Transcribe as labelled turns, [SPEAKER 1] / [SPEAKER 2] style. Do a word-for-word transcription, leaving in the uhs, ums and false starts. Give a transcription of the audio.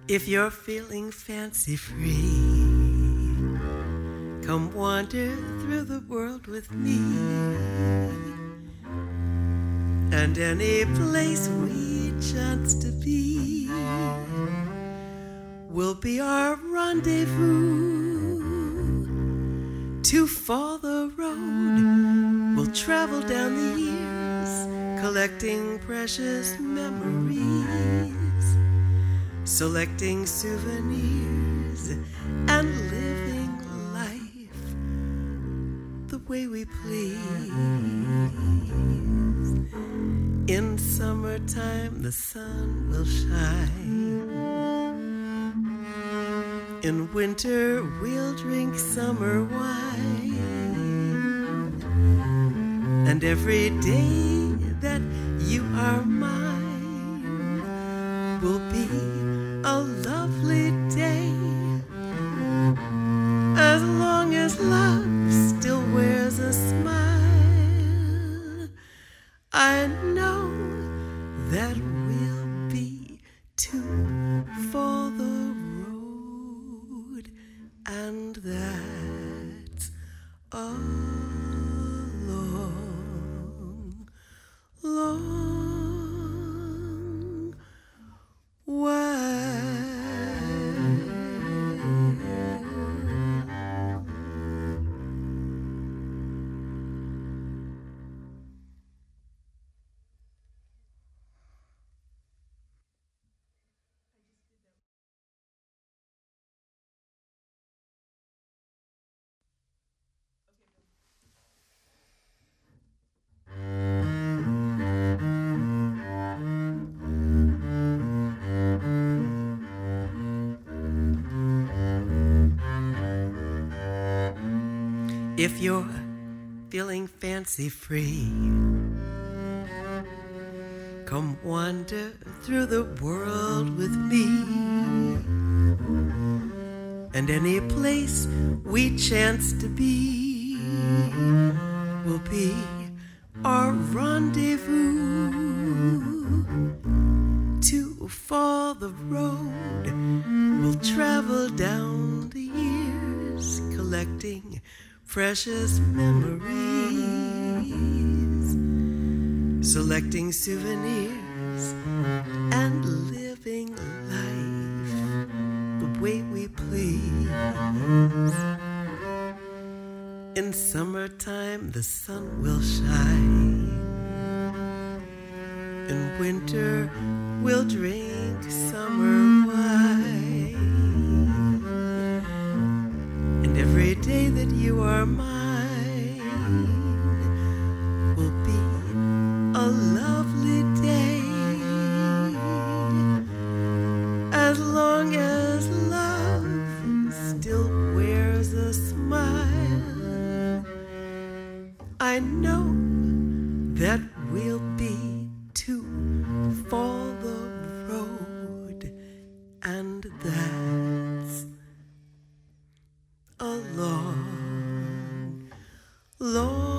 [SPEAKER 1] If you're feeling fancy-free, come wander through the world with me. And any place we chance to be will be our rendezvous. To follow the road, we'll travel down the years, collecting precious memories, selecting souvenirs, and living life the way we please. In summertime, the sun will shine. In winter, we'll drink summer wine. And every day that you are mine will be a lovely day, as long as love still wears a smile. I know that we'll be two for the road, and that's a long, long way. If you're feeling fancy-free, come wander through the world with me. And any place we chance to be will be our rendezvous. To follow the road, we'll travel down the years, collecting precious memories, selecting souvenirs, and living life the way we please. In summertime, the sun will shine. In winter, we'll drink summer wine. And every day that you are mine will be a lovely day, as long as love still wears a smile. I know that we'll be two for the road, and that's a long, long